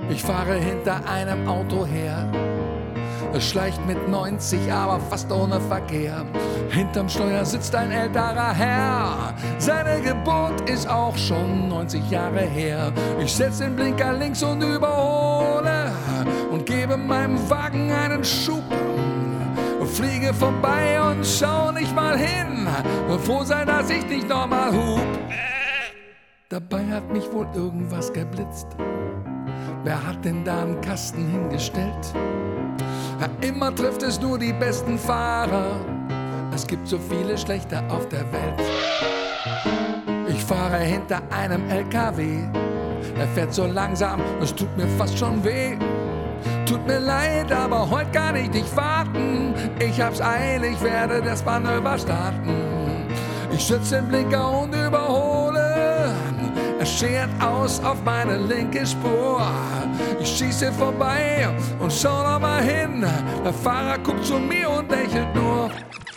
Ich fahre hinter einem Auto her. Es schleicht mit 90, aber fast ohne Verkehr. Hinterm Steuer sitzt ein älterer Herr. Seine Geburt ist auch schon 90 Jahre her. Ich setz den Blinker links und überhole und gebe meinem Wagen einen Schub. Fliege vorbei und schau nicht mal hin. Froh sein, dass ich nicht nochmal hub. Dabei hat mich wohl irgendwas geblitzt. Wer hat denn da einen Kasten hingestellt? Ja, immer trifft es nur die besten Fahrer. Es gibt so viele schlechte auf der Welt. Ich fahre hinter einem LKW. Er fährt so langsam, es tut mir fast schon weh. Tut mir leid, aber heute kann ich nicht warten. Ich hab's eilig, werde das Manöver starten. Ich setze den Blinker und überhole. Er schert aus auf meine linke Spur. Ich schieße vorbei und schau noch mal hin. Der Fahrer guckt zu mir und lächelt nur.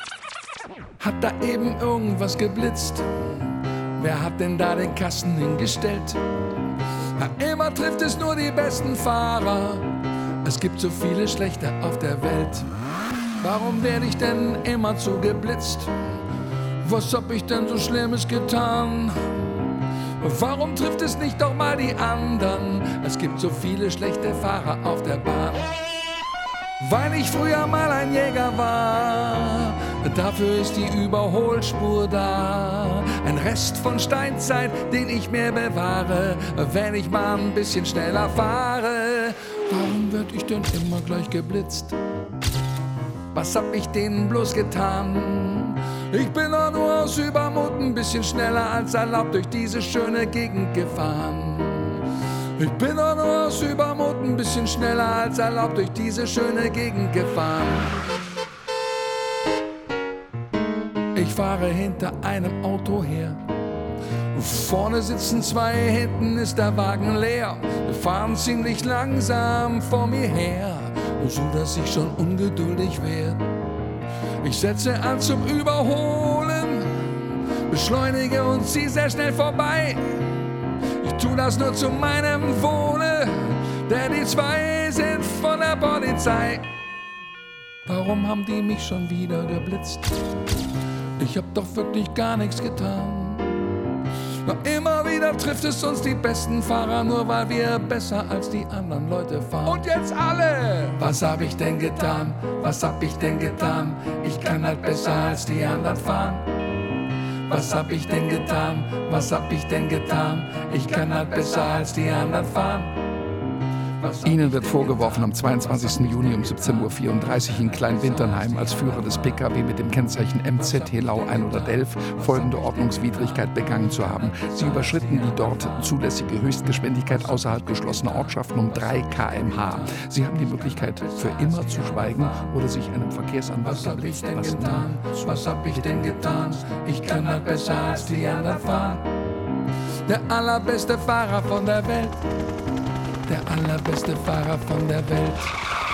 Hat da eben irgendwas geblitzt? Wer hat denn da den Kasten hingestellt? Ja, immer trifft es nur die besten Fahrer. Es gibt so viele schlechte auf der Welt. Warum werde ich denn immerzu geblitzt? Was hab ich denn so Schlimmes getan? Warum trifft es nicht doch mal die anderen? Es gibt so viele schlechte Fahrer auf der Bahn. Weil ich früher mal ein Jäger war, dafür ist die Überholspur da. Ein Rest von Steinzeit, den ich mir bewahre, wenn ich mal ein bisschen schneller fahre. Warum werd ich denn immer gleich geblitzt? Was hab ich denen bloß getan? Ich bin doch nur aus Übermut ein bisschen schneller als erlaubt durch diese schöne Gegend gefahren. Ich bin doch nur aus Übermut ein bisschen schneller als erlaubt durch diese schöne Gegend gefahren. Ich fahre hinter einem Auto her. Vorne sitzen zwei, hinten ist der Wagen leer. Wir fahren ziemlich langsam vor mir her, so dass ich schon ungeduldig werde. Ich setze an zum Überholen, beschleunige und zieh sehr schnell vorbei. Ich tu das nur zu meinem Wohle, denn die zwei sind von der Polizei. Warum haben die mich schon wieder geblitzt? Ich hab doch wirklich gar nichts getan. Noch immer wieder trifft es uns die besten Fahrer, nur weil wir besser als die anderen Leute fahren. Und jetzt alle! Was hab ich denn getan? Was hab ich denn getan? Ich kann halt besser als die anderen fahren. Was hab ich denn getan? Was hab ich denn getan? Ich kann halt besser als die anderen fahren. Ihnen wird vorgeworfen, am 22. Juni um 17.34 Uhr in Kleinwinternheim als Führer des Pkw mit dem Kennzeichen MZ Helau 111 folgende Ordnungswidrigkeit begangen zu haben. Sie überschritten die dort zulässige Höchstgeschwindigkeit außerhalb geschlossener Ortschaften um 3 km/h. Sie haben die Möglichkeit, für immer zu schweigen oder sich einem Verkehrsanwalt berichten lassen. Was hab ich denn getan? Ich kann halt besser als die anderen fahren. Der allerbeste Fahrer von der Welt. Der allerbeste Fahrer von der Welt.